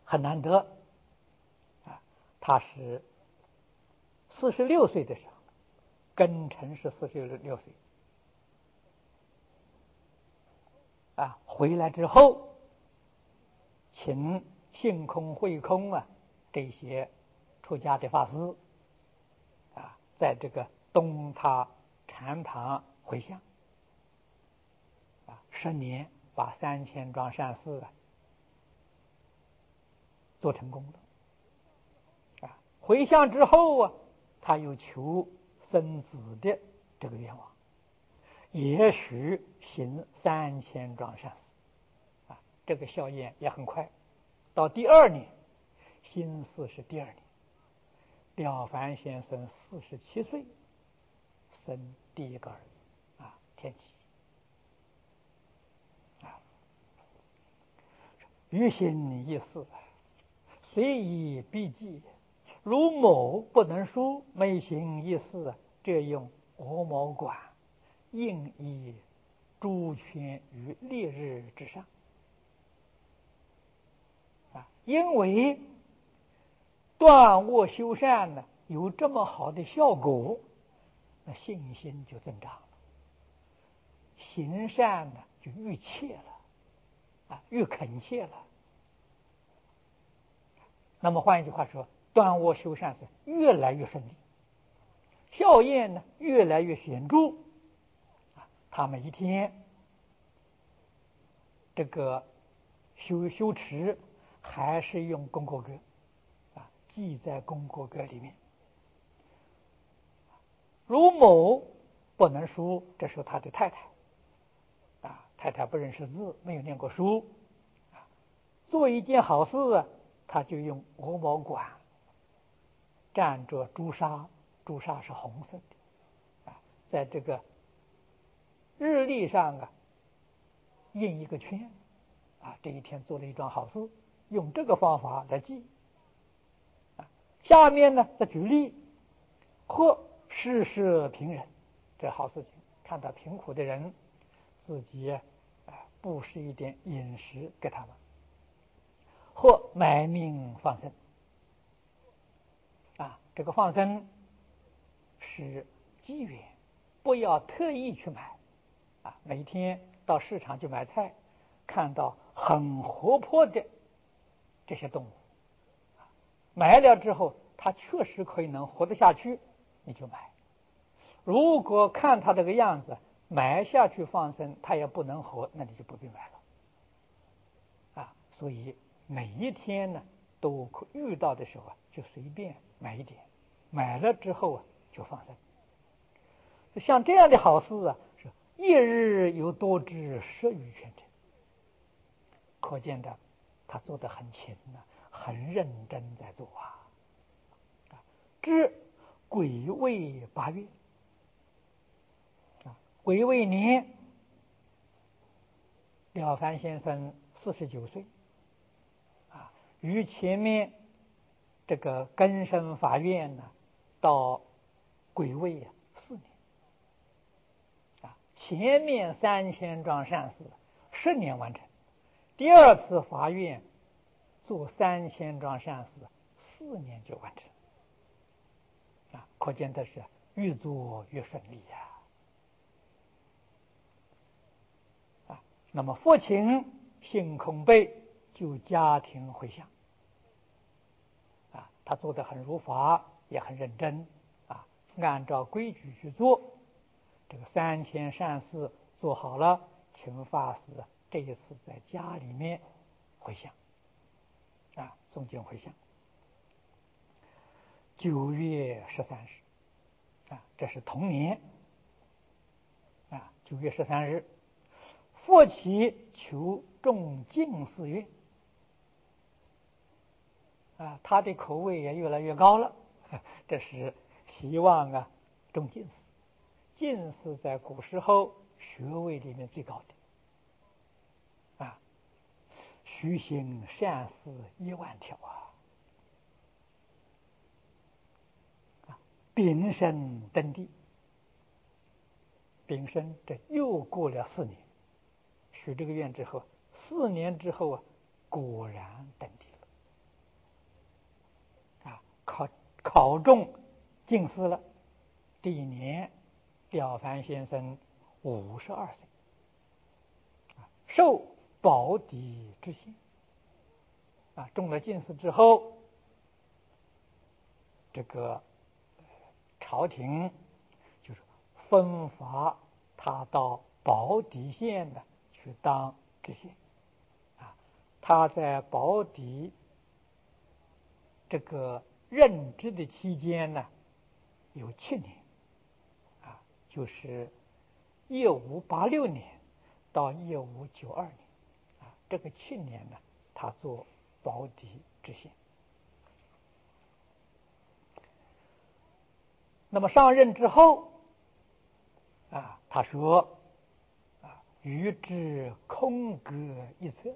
很难得啊。他是46岁的时候，庚辰是46岁啊，回来之后，请性空、慧空啊这些出家的法师啊，在这个东塔禅堂回向啊，10年把3000桩善事啊做成功了啊。回向之后啊，他又求生子的这个愿望，也许行3000桩善事啊，这个效验也很快。到第2年，辛巳是第2年，了凡先生47岁，生第1个儿子啊，天启啊。于心一事，虽以必记，如某不能书，每行一事，这用鹅毛管，应以诸权于烈日之上啊。因为断恶修善呢，有这么好的效果，那信心就增长了，行善呢就越切了啊，越恳切了。那么换一句话说，断恶修善是越来越顺利，效验呢越来越显著啊。他每一天这个修持还是用功过格啊，记在功过格里面。如某不能书，这是他的太太啊，太太不认识字，没有念过书啊，做一件好事啊，他就用鹅毛管蘸着朱砂，朱砂是红色的啊，在这个日历上啊印一个圈啊，这一天做了一桩好事，用这个方法来记啊。下面呢再举例，或施舍贫人，这好事情，看到贫苦的人，自己布施一点饮食给他们，或买命放生啊。这个放生是机缘，不要特意去买啊。每天到市场去买菜，看到很活泼的这些动物，买了之后它确实可以能活得下去，你就买。如果看它这个样子，买下去放生它也不能活，那你就不必买了啊。所以每一天呢，都遇到的时候就随便买一点，买了之后就放生。像这样的好事啊，是一日有多至10余圈者，可见的他做得很勤很认真在做啊。至癸未8月癸未年，了凡先生49岁啊，与前面这个根生法院呢，到癸未4年啊，前面3000桩善事10年完成，第2次法院做3000桩善事4年就完成啊，可见的是越做越顺利呀。那么父亲性空悲，就家庭回向啊，他做得很如法，也很认真啊，按照规矩去做。这个3000善事做好了，请法师这一次在家里面回向啊，诵经回向。9月13日啊，这是同年啊，9月13日。复起求中进士愿啊，他的口味也越来越高了，这是希望中进士。进士在古时候学位里面最高的啊，虚行善事10000条啊，丙申登第，丙申这又过了4年。许这个愿之后，4年之后果然登第了考中进士了。这一年，了凡先生52岁，受保底知县。中了进士之后，这个朝廷就是分发他到保底县呢去当知县。他在保底这个任职的期间呢，有7年，就是1586年到1592年，这个7年呢，他做保底知县。那么上任之后，他说，余之空阁一册，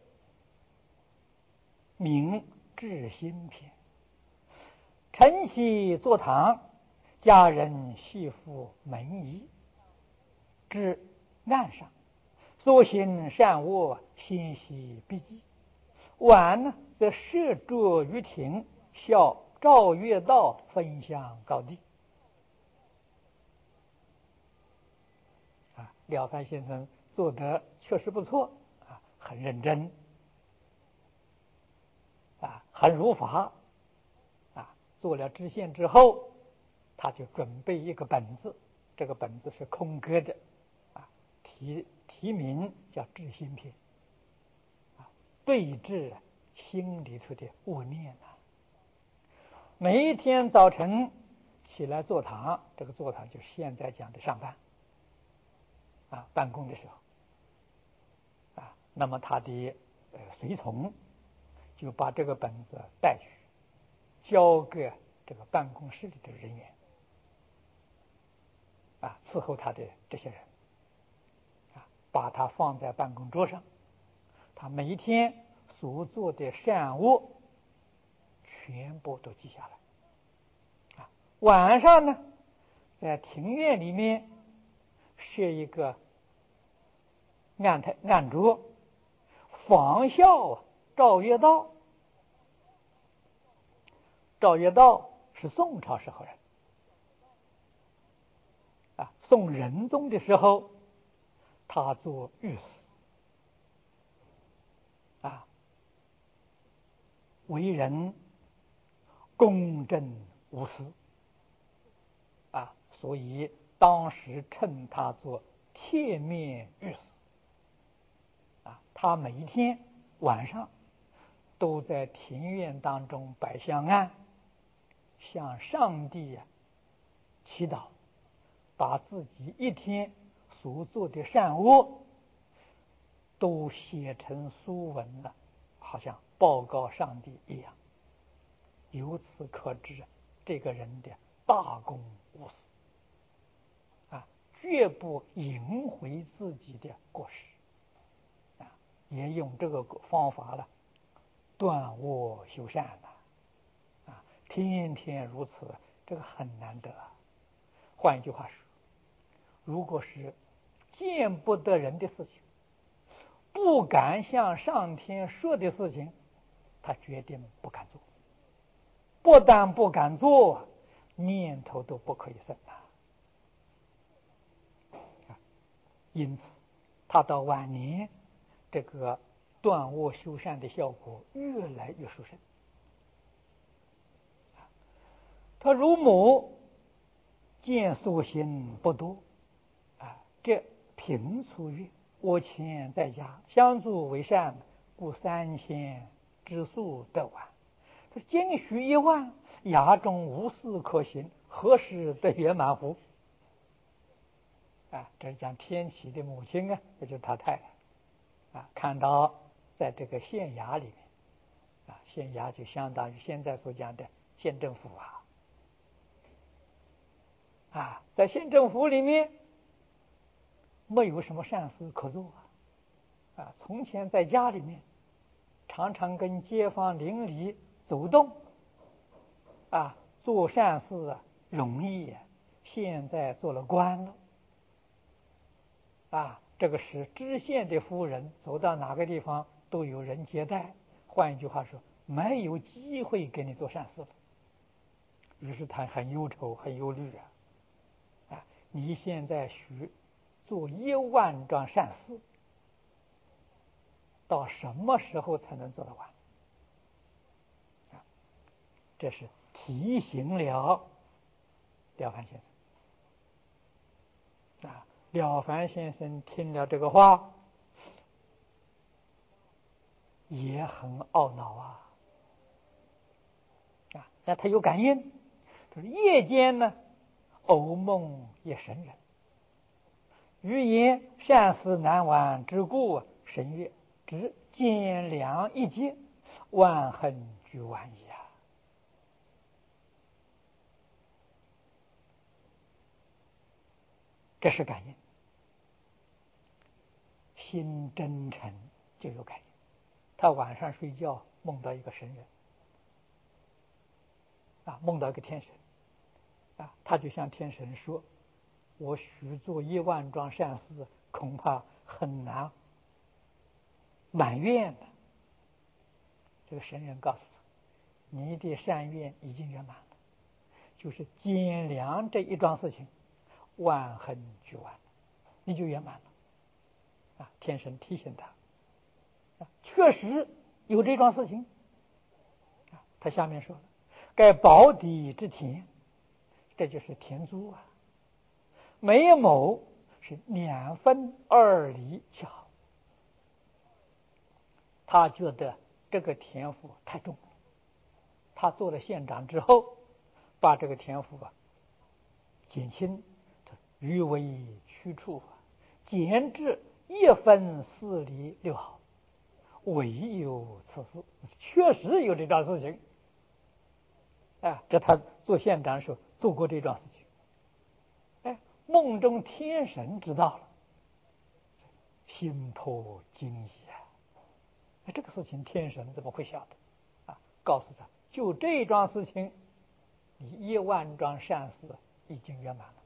名至心篇。晨曦坐堂，家人系服门仪，至案上，所行善恶，心系必记。晚呢，则设桌于庭，效赵月道分享高地。了凡先生做得确实不错，很认真，很如法。做了知县之后，他就准备一个本子，这个本子是空格的，题名叫《至心篇》，对治心里头的恶念。每一天早晨起来坐堂，这个坐堂就是现在讲的上班，办公的时候，那么他的随从就把这个本子带去，交给这个办公室里的人员，伺候他的这些人，把它放在办公桌上，他每一天所做的善恶全部都记下来。晚上呢，在庭院里面设一个案桌，仿效赵月道。赵月道是宋朝时候人，宋仁宗的时候，他做御史，为人公正无私，所以当时称他做铁面御史。他每一天晚上都在庭院当中摆香案，向上帝祈祷，把自己一天所做的善恶都写成书文了，好像报告上帝一样。由此可知这个人的大公无私，绝不隐晦自己的过失，也用这个方法了断恶修善了，天天如此，这个很难得。换一句话说，如果是见不得人的事情，不敢向上天说的事情，他决定不敢做。不但不敢做，念头都不可以生。因此他到晚年，这个断恶修善的效果越来越殊胜。他如母见所行不多，这平出曰：我前在家相助为善，故3000之数得完。这今许1万，衙中无事可行，何时得圆满乎？这是讲天启的母亲也就是他太太，看到在这个县衙里面，县衙就相当于现在所讲的县政府在县政府里面没有什么善事可做从前在家里面常常跟街坊邻里走动做善事容易现在做了官了这个是知县的夫人，走到哪个地方都有人接待。换一句话说，没有机会给你做善事了。 于是他很忧愁，很忧虑你现在许做10000桩善事，到什么时候才能做得完？这是提醒了了凡先生了凡先生听了这个话，也很懊恼那他有感应，就是夜间呢，偶梦一神人，余言善思难完之故，神曰：知见良一劫，万恨俱完矣这是感应，心真诚就有感应。他晚上睡觉梦到一个神人梦到一个天神他就向天神说：我许做10000桩善事，恐怕很难满愿的。这个神人告诉他：你的善愿已经圆满了，就是减良这一桩事情，万恨俱完，你就圆满了天神提醒他确实有这桩事情他下面说了：盖宝地之田，这就是田租每亩是2分2厘7毫。他觉得这个田赋太重了，他做了县长之后，把这个田赋减轻，余为去处减至1分4厘6毫，唯有此事。确实有这桩事情这他做县长时候做过这桩事情梦中天神知道了，心颇惊疑这个事情天神怎么会晓得告诉他，就这桩事情，你10000桩善事已经圆满了。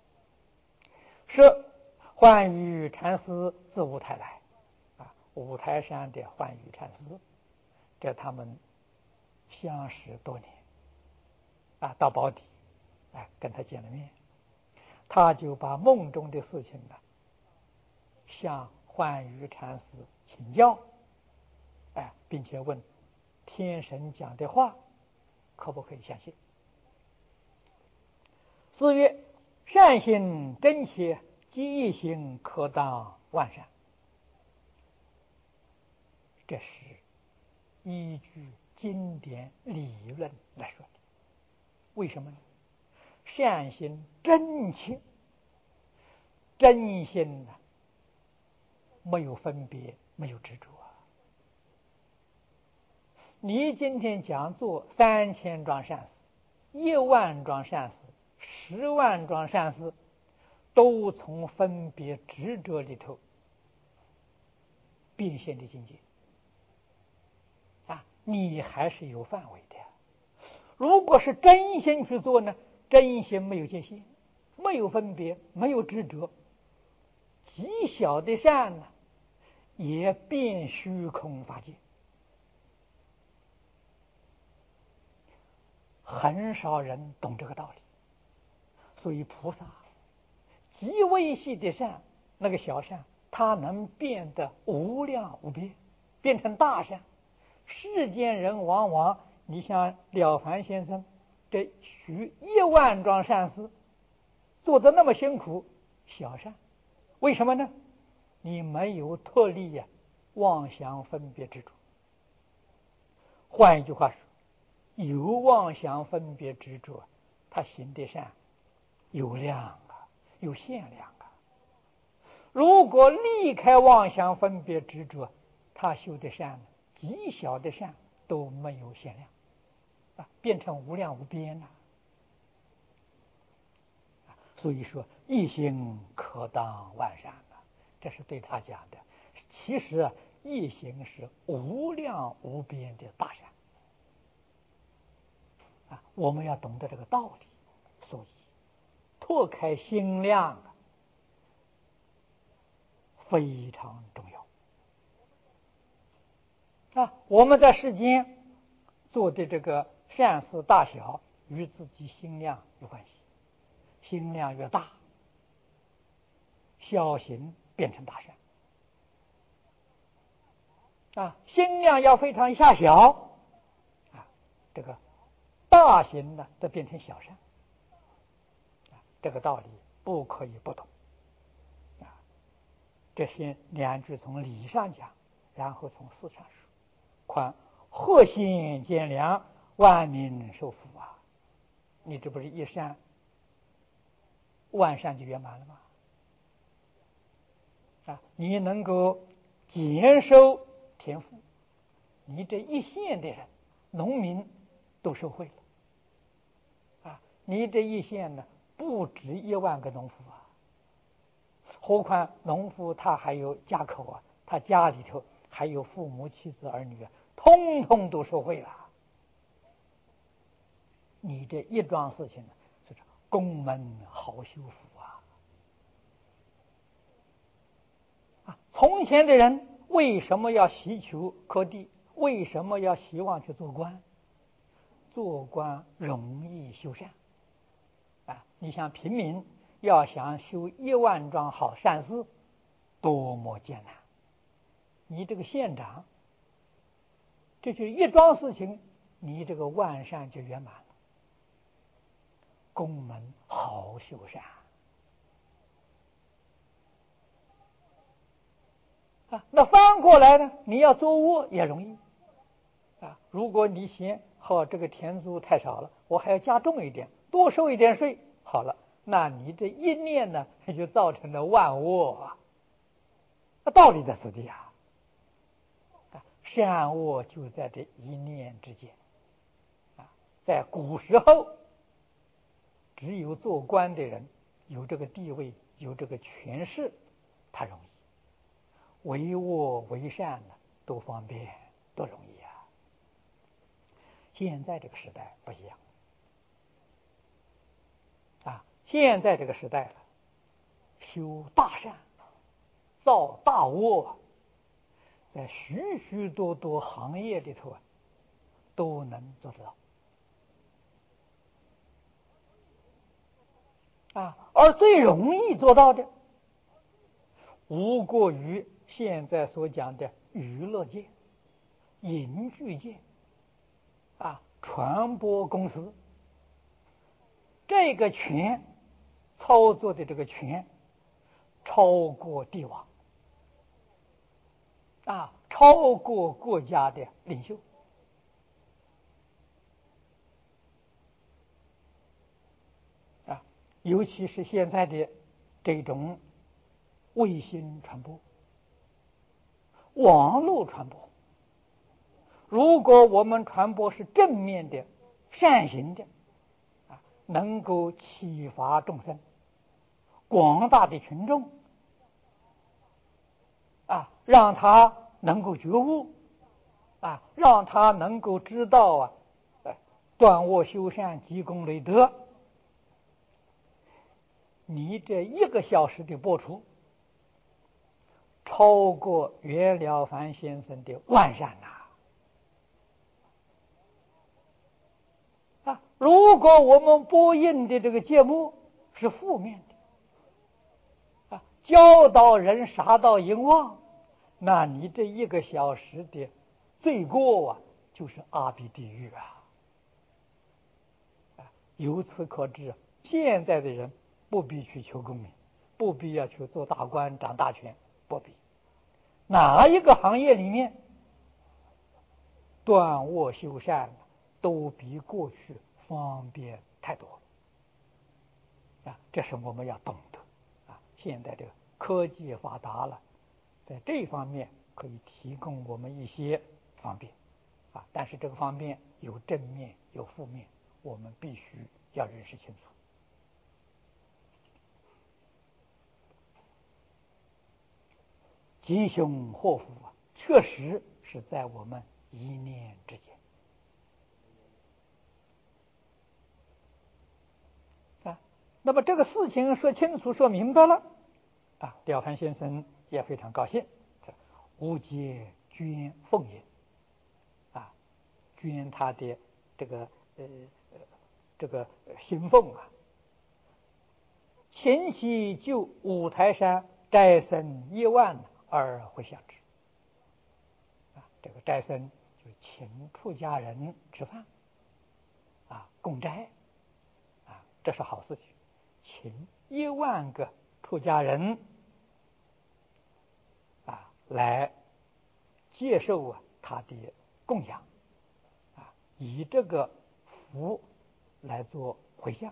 是幻语禅师自五台来五台山的幻语禅师，这他们相识多年到宝坻跟他见了面，他就把梦中的事情向幻语禅师请教并且问天神讲的话可不可以相信。四曰：善行真切，积一行可当万善。这是依据经典理论来说的。为什么呢？善行真切，真心没有分别，没有执着你今天讲做3000桩善事，10000桩善事，10万桩善事，都从分别执着里头变现的境界你还是有范围的。如果是真心去做呢，真心没有界限，没有分别，没有执着，极小的善也变虚空法界。很少人懂这个道理，所以菩萨极微细的善，那个小善，它能变得无量无边，变成大善。世间人往往，你像了凡先生这许10000桩善事，做得那么辛苦，小善，为什么呢？你没有脱离妄想分别执着。换一句话说，有妄想分别执着，他行的善有量有限量如果离开妄想分别执着，他修的善极小的善都没有限量变成无量无边所以说一行可当万善这是对他讲的。其实一行是无量无边的大善我们要懂得这个道理，所以拓开心量非常重要我们在世间做的这个善事大小， 与自己心量有关系。心量越大，小行变成大善心量要非常狭小这个大行呢则变成小善这个道理不可以不懂这些两句从理上讲，然后从事上说，况和谐兼良，万民受福你这不是一善万善就圆满了吗？你能够减收田赋，你这一县的人，农民都受惠了你这一县呢，不止1万个农夫何况农夫他还有家口他家里头还有父母妻子儿女通通都受惠了。你这一桩事情呢，就是公门好修复从前的人为什么要希求科第？为什么要希望去做官？做官容易修善你像平民要想修1万桩好善事，多么艰难！你这个县长，这就一桩事情，你这个万善就圆满了。公门好修善那翻过来呢，你要做恶也容易如果你嫌这个田租太少了，我还要加重一点，多收一点税，好了，那你这一念呢，就造成了万恶道理在此地善恶就在这一念之间在古时候，只有做官的人有这个地位，有这个权势，他容易为恶为善呢，都方便，多容易现在这个时代不一样现在这个时代了，修大善，造大恶，在许许多多行业里头都能做得到而最容易做到的，无过于现在所讲的娱乐界、影剧界传播公司，这个权操作的这个权超过帝王超过国家的领袖尤其是现在的这种卫星传播、网络传播，如果我们传播是正面的、善行的能够启发众生，广大的群众让他能够觉悟让他能够知道断恶修善、积功累德。你这1个小时的播出，超过袁了凡先生的万善如果我们播映的这个节目是负面的教导人杀盗淫妄，那你这1个小时的罪过就是阿鼻地狱由此可知，现在的人不必去求功名，不必要去做大官、掌大权，不必。哪一个行业里面断恶修善都比过去方便太多这是我们要懂得现在的科技发达了，在这方面可以提供我们一些方便但是这个方便有正面有负面，我们必须要认识清楚。吉凶祸福确实是在我们一念之间那么这个事情说清楚说明白了了凡先生也非常高兴，无节捐奉也捐他的这个这个信奉啊，勤其就五台山斋僧10000而回向之。这个斋僧就请出家人吃饭供斋这是好事情。请10000个出家人来接受他的供养以这个福来做回向。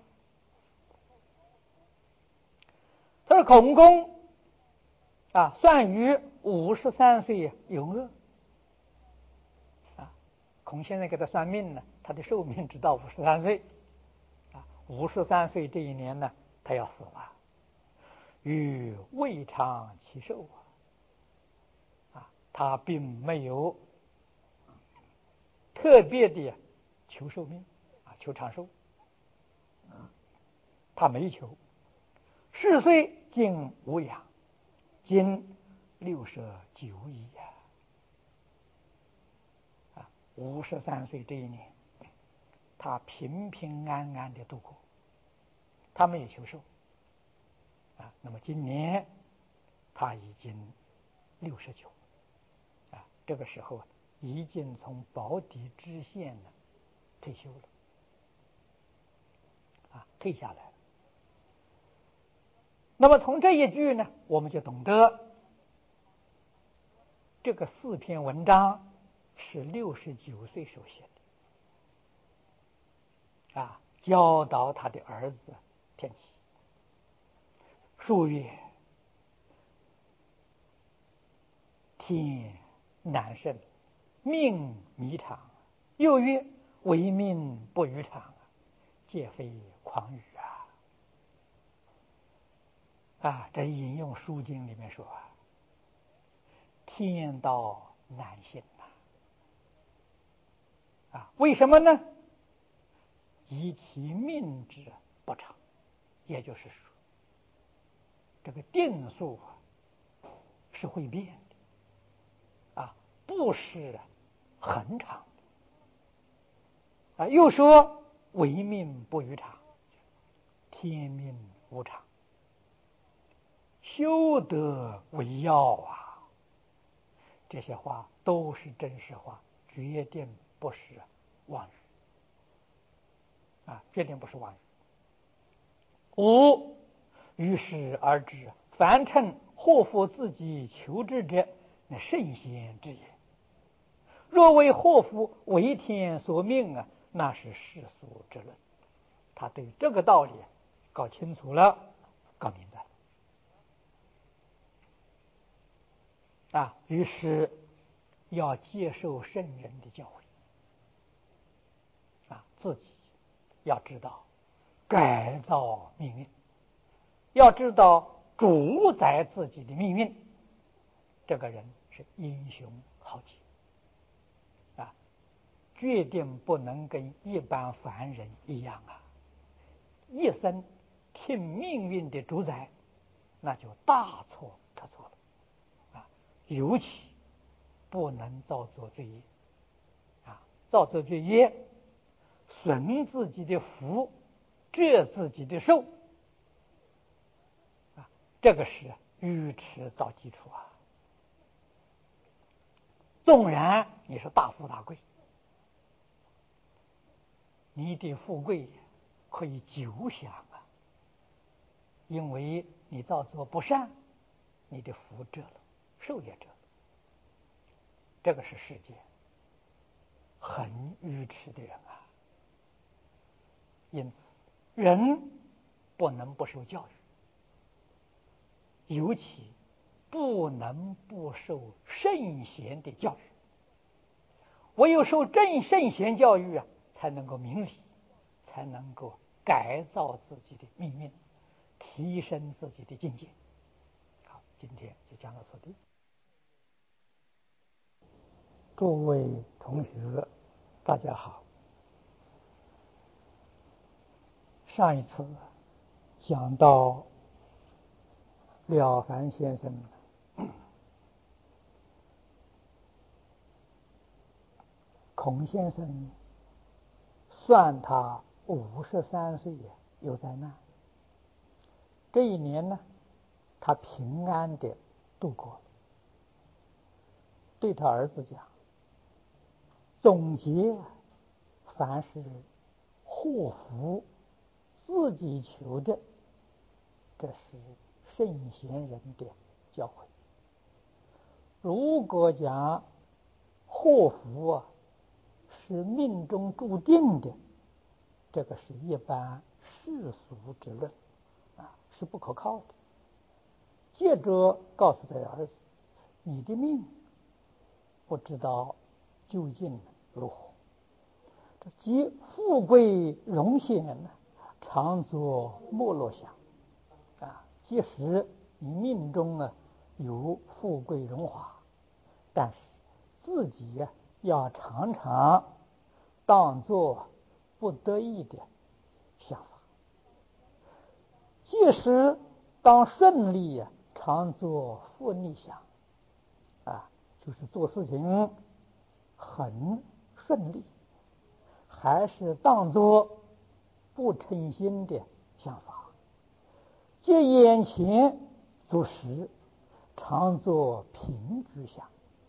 他说孔公算于53岁永乐孔先生给他算命呢，他的寿命直到53岁53岁这一年呢，他要死了，与未尝其寿他并没有特别的求寿命求长寿，他没求。4岁竟无养，今69矣53岁这一年，他平平安安的度过，他没有求寿那么今年他已经69这个时候已经从保底知县退休了退下来了。那么从这一句呢，我们就懂得这个4篇文章是69岁所写的教导他的儿子天启。书曰：天难胜，命弥长；又曰：为命不于常，皆非诳语这引用书经里面说天道难行为什么呢？以其命之不常，也就是说这个定数是会变的不是恒常的又说为命不于常，天命无常，修德为要这些话都是真实话，决定不是妄语决定不是妄语。5于是而知，凡称祸福自己求之者，那圣贤之也；若为祸福为天所命那是世俗之论。他对这个道理搞清楚了，搞明白了于是要接受圣人的教诲自己要知道改造命运，要知道主宰自己的命运。这个人是英雄豪杰决定不能跟一般凡人一样一生听命运的主宰，那就大错特错了尤其不能造作罪业造作罪业损自己的福，折自己的寿这个是愚痴造基础纵然你是大富大贵，你的富贵可以久享因为你造作不善，你的福折了，寿也折了。这个是世界很愚痴的人因此人不能不受教育，尤其不能不受圣贤的教育。唯有受圣贤教育才能够明理，才能够改造自己的命运，提升自己的境界。好，今天就讲到此地。诸位同学大家好，上一次讲到了凡先生孔先生算他 53岁有灾难。这一年呢，他平安的度过了。对他儿子讲，总结凡是祸福自己求的，这是圣贤人的教诲。如果讲祸福是命中注定的，这个是一般世俗之论是不可靠的。接着告诉他儿子，你的命不知道究竟如何，这即富贵荣显呢，常作没落想即使你命中有富贵荣华，但是自己要常常当作不得已的想法。即使当顺利常做负逆想就是做事情很顺利，还是当作不称心的想法。借眼前做事，常作平居想；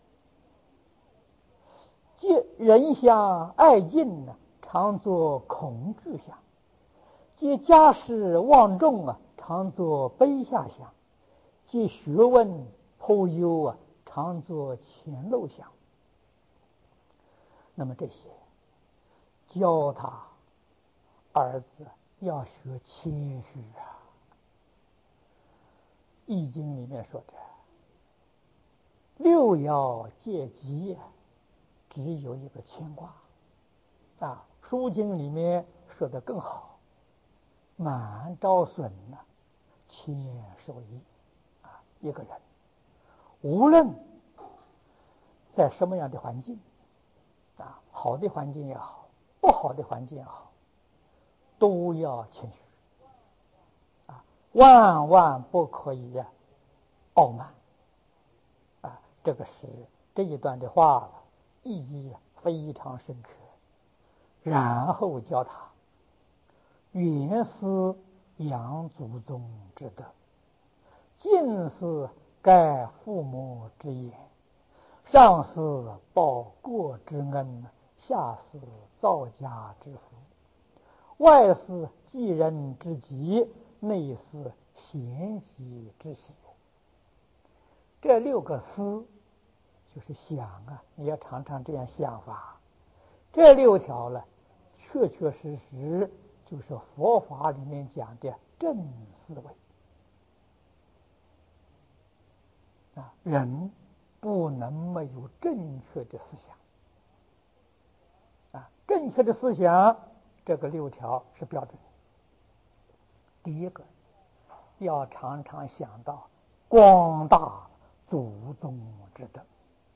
借人相爱近常作恐惧想；借家事望重常作卑下想；借学问颇优常作前漏想。那么这些教他儿子要学谦虚易经里面说的六爻借吉只有一个乾卦书经里面说的更好，满招损谦受益一个人无论在什么样的环境好的环境也好，不好的环境也好，都要谦虚万万不可以傲慢这个是这一段的话意义非常深刻。然后教他原思养祖宗之德，近思盖父母之言，上思报国之恩，下思造家之福，外思济人之急，内思贤己之喜。这六个思就是想你要常常这样想法。这六条确确实实就是佛法里面讲的正思维人不能没有正确的思想正确的思想，这个六条是标准。第一个，要常常想到广大祖宗之德，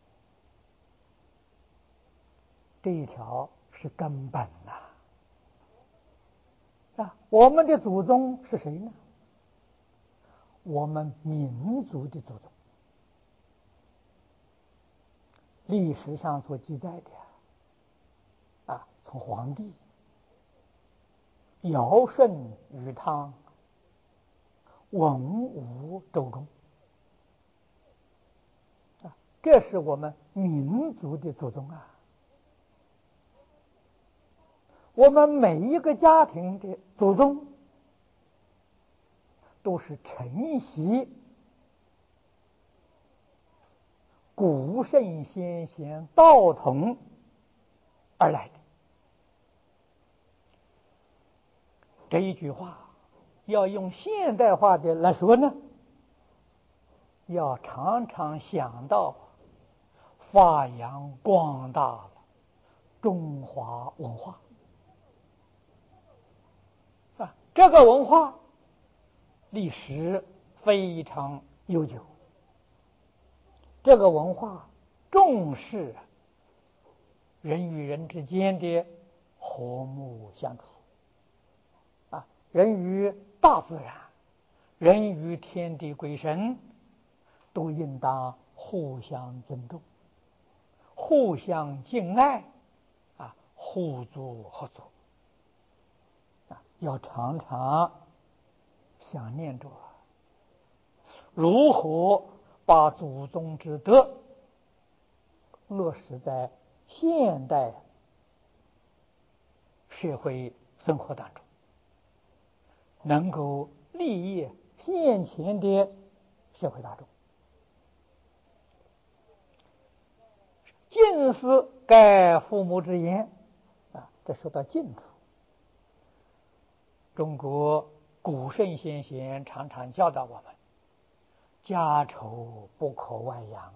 这一条是根本我们的祖宗是谁呢？我们民族的祖宗。历史上所记载的从黄帝、尧舜禹汤、文武周公这是我们民族的祖宗我们每一个家庭的祖宗都是承袭古圣先贤道统而来的。这一句话要用现代化的来说呢，要常常想到发扬光大中华文化这个文化历史非常悠久，这个文化重视人与人之间的和睦相处人与大自然，人与天地鬼神都应当互相尊重，互相敬爱互助合作要常常想念着如何把祖宗之德落实在现代社会生活当中，能够利益现前的社会大众。敬师盖父母之言这说到敬处，中国古圣先贤常常教导我们，家丑不可外扬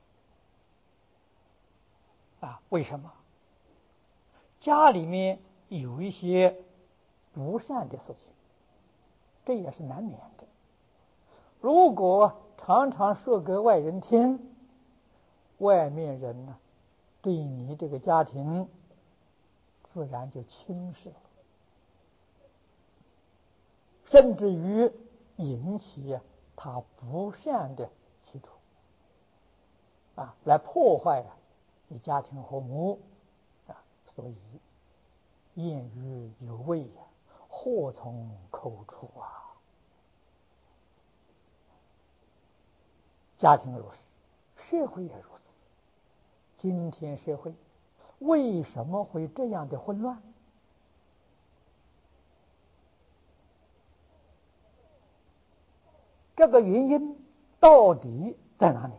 为什么？家里面有一些不善的事情，这也是难免的。如果常常说给外人听，外面人呢，对你这个家庭自然就轻视了，甚至于引起他不善的企图来破坏你家庭和睦所以谚语有谓祸从口出家庭如是，社会也如此。今天社会为什么会这样的混乱？这个原因到底在哪里？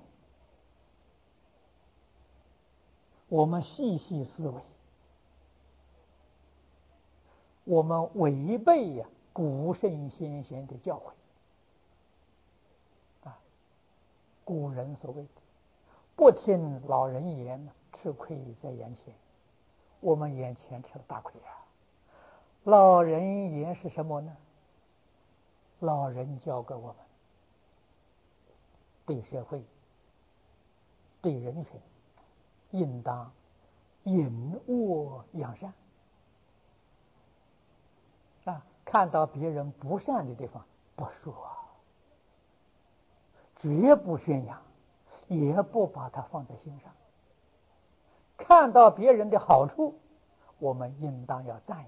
我们细细思维，我们违背古圣先贤的教诲古人所谓的不听老人言，吃亏在眼前。我们眼前吃了大亏老人言是什么呢？老人教给我们对社会对人群应当隐恶扬善看到别人不善的地方不说绝不宣扬，也不把它放在心上。看到别人的好处，我们应当要赞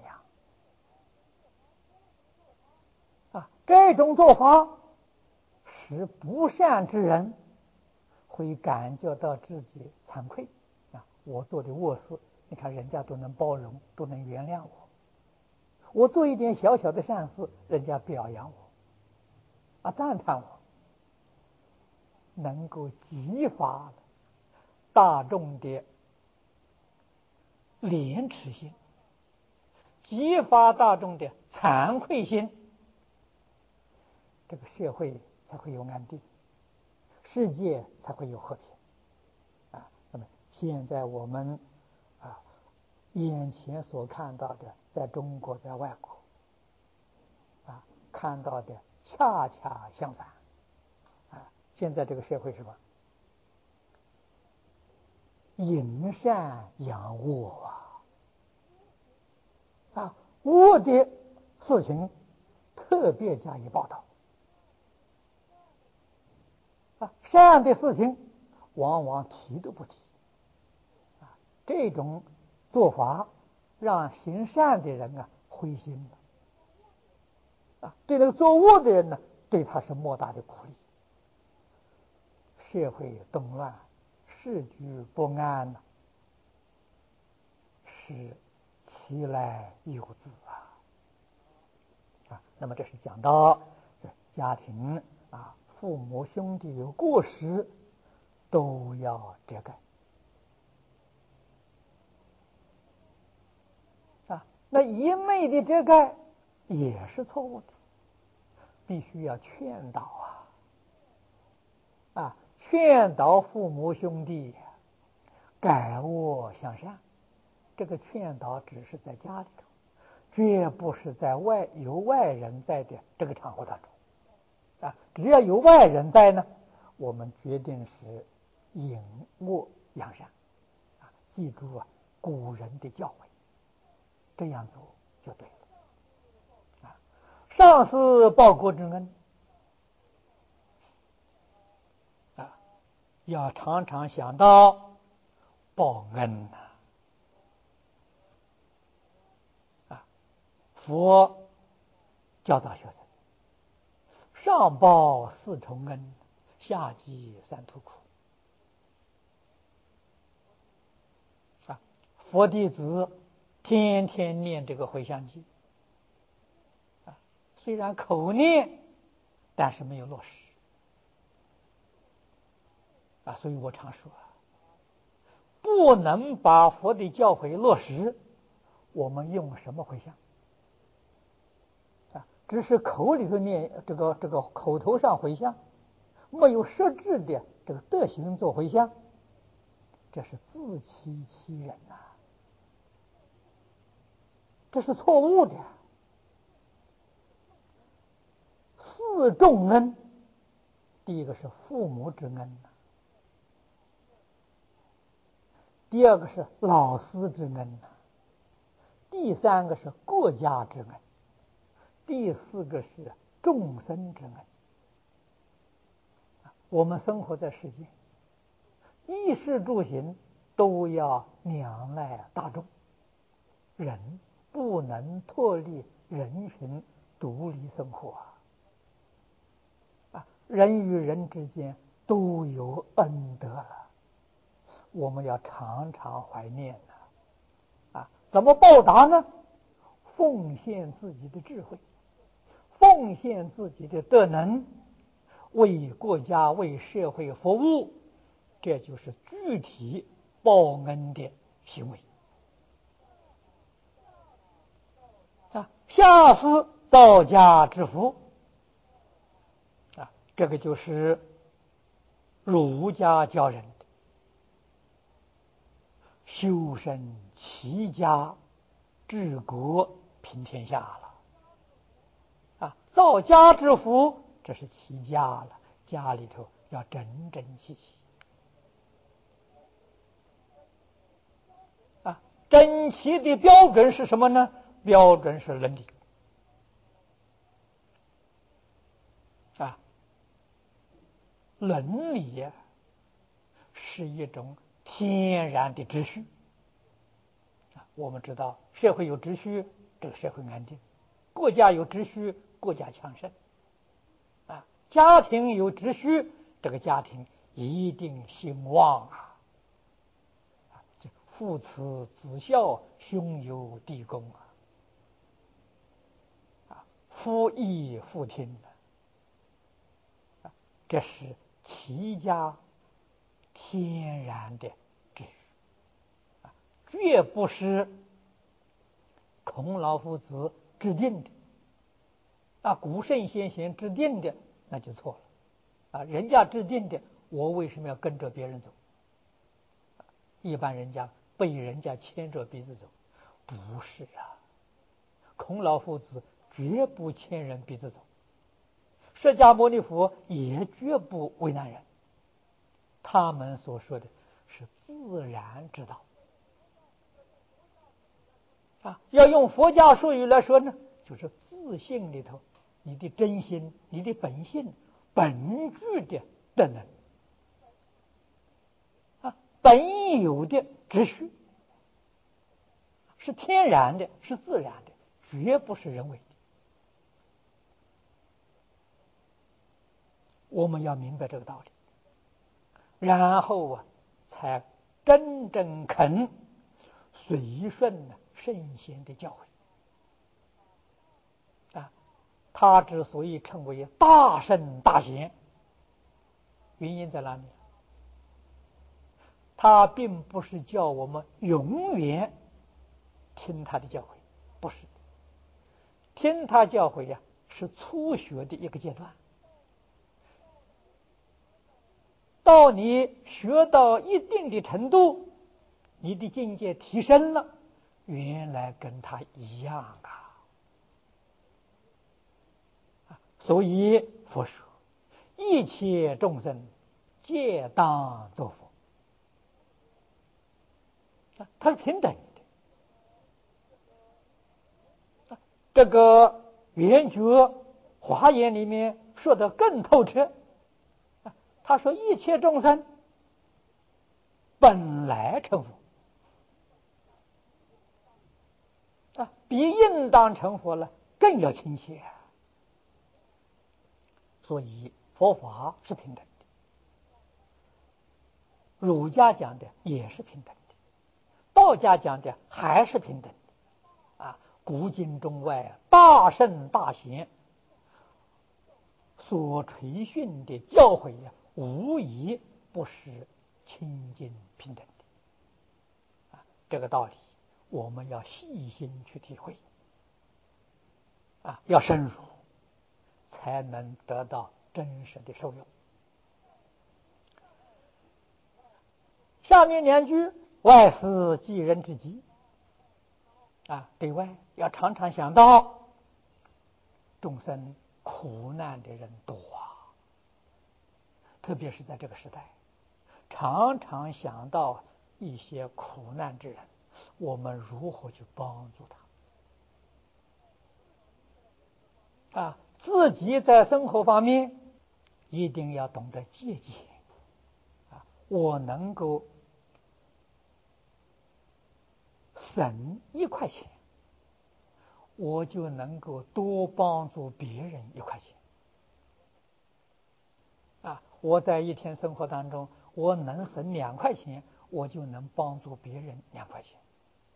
扬这种做法使不善之人会感觉到自己惭愧我做的恶事，你看人家都能包容，都能原谅我做一点小小的善事，人家表扬我赞叹我，能够激发大众的廉耻心，激发大众的惭愧心，这个社会才会有安定，世界才会有和平那么现在我们眼前所看到的，在中国在外国看到的恰恰相反现在这个社会是吧，隐善扬恶恶的事情特别加以报道善的事情往往提都不提这种做法让行善的人灰心了对那个做恶的人呢，对他是莫大的苦力。社会动乱，世局不安是其来有自那么这是讲到这家庭父母兄弟有过失都要遮盖那一昧的遮盖也是错误的，必须要劝导劝导父母兄弟改恶向善。这个劝导只是在家里头，绝不是在有外人在的这个场合当中只要有外人在呢，我们决定是隐恶扬善记住古人的教诲，这样做就对了上司报国之恩要常常想到报恩佛教导学生，上报四重恩，下济三途苦。佛弟子天天念这个回向偈，虽然口念，但是没有落实所以我常说不能把佛的教诲落实，我们用什么回向只是口里头念这个口头上回向，没有实质的这个德行做回向，这是自欺欺人这是错误的。四重恩，第一个是父母之恩，第二个是老师之恩，第三个是国家之恩，第四个是众生之恩。我们生活在世间，衣食住行都要仰赖大众，人不能脱离人群，独立生活人与人之间都有恩德了，我们要常常怀念怎么报答呢？奉献自己的智慧，奉献自己的德能，为国家为社会服务，这就是具体报恩的行为下施造家之福这个就是儒家教人的修身齐家治国平天下了造家之福，这是齐家了，家里头要整整齐齐整齐的标准是什么呢？标准是伦理伦理是一种天然的秩序我们知道社会有秩序，这个社会安定；国家有秩序，国家强盛家庭有秩序，这个家庭一定兴旺父慈子孝，兄友弟恭夫义妇听这是齐家天然的秩序绝不是孔老夫子制定的古圣先贤制定的，那就错了人家制定的，我为什么要跟着别人走？一般人家被人家牵着鼻子走，不是孔老夫子绝不牵人鼻子走，释迦牟尼佛也绝不为难人，他们所说的是自然之道要用佛家术语来说呢，就是自信里头你的真心，你的本性本具的德能本有的秩序，是天然的，是自然的，绝不是人为的。我们要明白这个道理，然后才真正肯随顺圣贤的教诲他之所以称为大圣大贤，原因在哪里？他并不是叫我们永远听他的教诲，不是听他教诲是初学的一个阶段，到你学到一定的程度，你的境界提升了，原来跟他一样所以佛说一切众生皆当作佛它是平等的这个圆觉华严里面说得更透彻他说一切众生本来成佛比应当成佛了更要亲切所以佛法是平等的，儒家讲的也是平等的，道家讲的还是平等的。古今中外大圣大贤所垂训的教诲无疑不是清净平等的。这个道理我们要细心去体会，要深入，才能得到真实的受用。下面两句，外思济人之急，对外要常常想到众生苦难的人多特别是在这个时代，常常想到一些苦难之人，我们如何去帮助他？自己在生活方面一定要懂得节俭。我能够省1块钱，我就能够多帮助别人1块钱。我在一天生活当中，我能省2块钱，我就能帮助别人2块钱。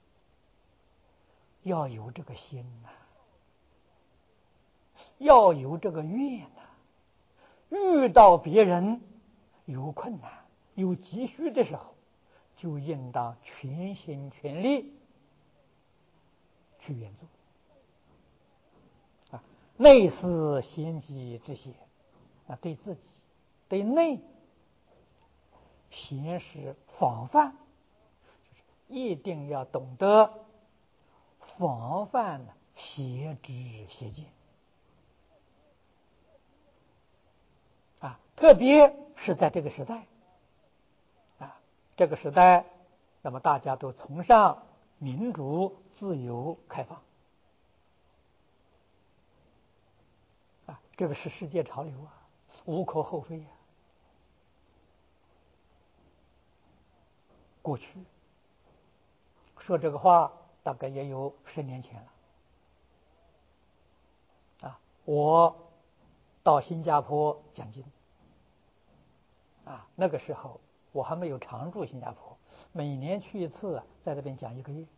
要有这个心要有这个愿遇到别人有困难、有急需的时候，就应当全心全力去援助。内思先己之心，对自己对内先是防范，一定要懂得防范邪知邪见。特别是在这个时代，这个时代，那么大家都崇尚民主、自由、开放，这个是世界潮流无可厚非过去说这个话大概也有10年前了我到新加坡讲经那个时候我还没有常住新加坡，每年去一次，在这边讲1个月。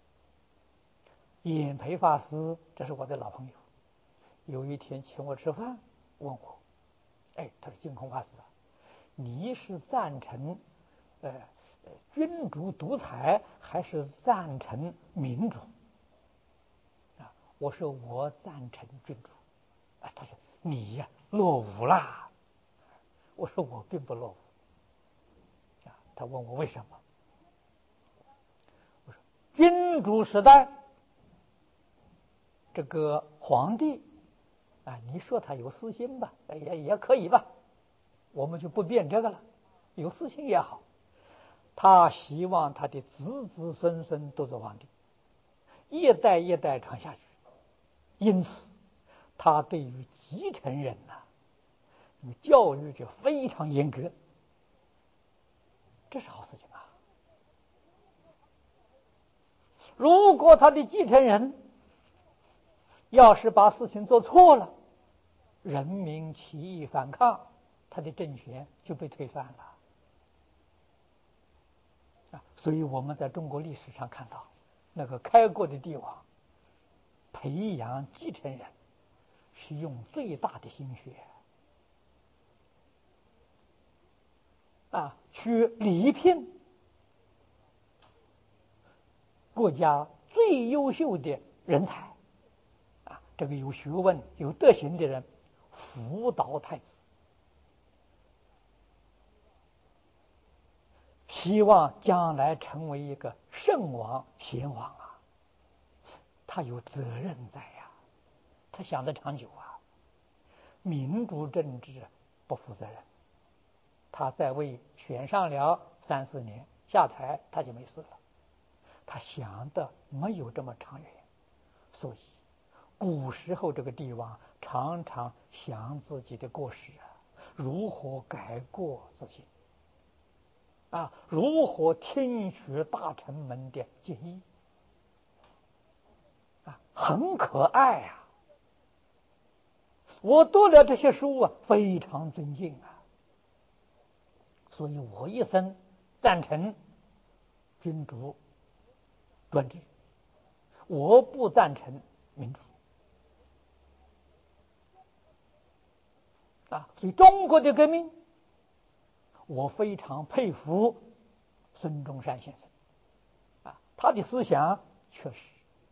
演培法师，这是我的老朋友，有一天请我吃饭，问我，他说净空法师你是赞成君主独裁还是赞成民主？我说我赞成君主。他说你落伍啦。我说我并不落伍。他问我为什么？我说君主时代这个皇帝你说他有私心吧，也可以吧，我们就不辩这个了。有私心也好，他希望他的子子孙孙都做皇帝，一代一代传下去。因此他对于继承人教育就非常严格，这是好事情如果他的继承人要是把事情做错了，人民起义反抗，他的政权就被推翻了所以我们在中国历史上看到，那个开国的帝王培养继承人是用最大的心血去礼聘国家最优秀的人才这个有学问有德行的人辅导太子，希望将来成为一个圣王贤王他有责任在他想得长久民主政治不负责任，他在位选上了3、4年下台他就没事了，他想的没有这么长远，所以古时候这个帝王常常想自己的过失如何改过自新如何听取大臣们的建议很可爱我读了这些书啊，非常尊敬啊，所以我一生赞成君主专制，我不赞成民主啊。所以中国的革命，我非常佩服孙中山先生啊，他的思想确实